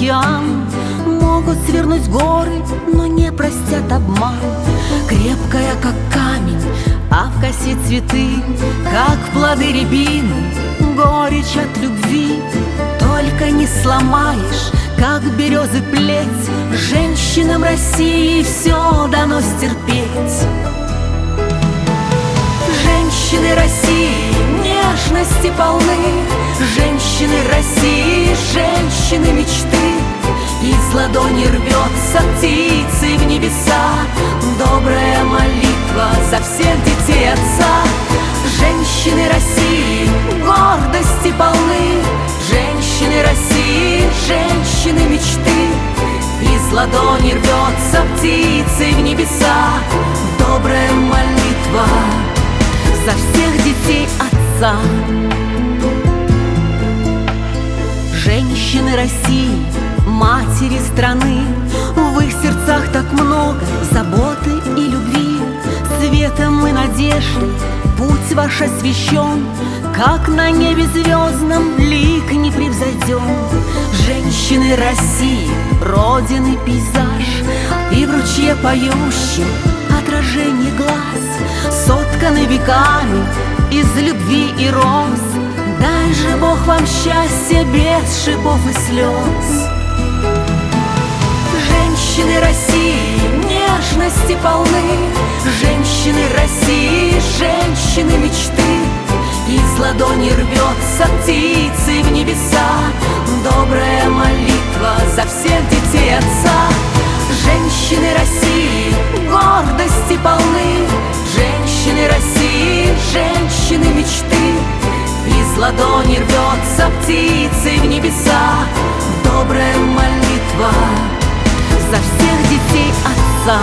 океан. Могут свернуть горы, но не простят обман. Крепкая, как камень, а в косе цветы, как плоды рябины, горечь от любви. Только не сломаешь, как березы плеть. Женщинам России все дано стерпеть. Женщины России нежности полны, женщины России, женщины мечты. Из ладони рвется птицей в небеса добрая молитва за всех детей отца. Женщины России гордости полны, женщины России, женщины мечты. Из ладони рвется птицей в небеса добрая молитва за всех детей отца. Женщины России, матери страны, в их сердцах так много заботы и любви. Светом и надеждой путь ваш освещен, как на небе звездном лик не превзойден. Женщины России, родины пейзаж, и в ручье поющем отражение глаз, сотканы веками из любви и роз. Дай же Бог вам счастья без шипов и слез. Женщины России нежности полны, женщины России, женщины мечты. Из ладони рвется птицей в небеса добрая молитва за всех детей отца. Женщины России гордости полны, женщины России, женщины мечты. Из ладони рвется птицей в небеса добрая молитва за всех детей отца.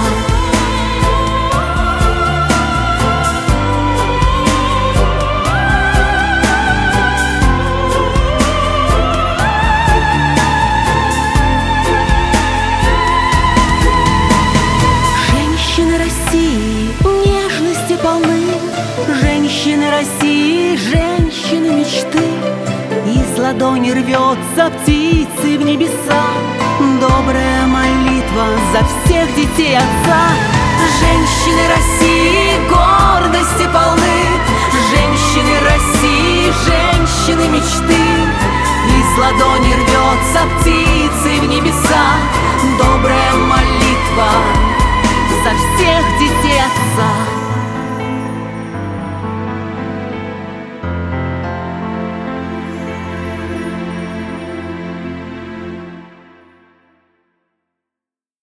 Женщины России нежности полны, женщины России, женщины мечты. Из ладони рвется птицей в небеса добрая молитва за всех детей отца. Женщины России гордости полны, женщины России, женщины мечты. Из ладони рвется птицей в небеса добрая молитва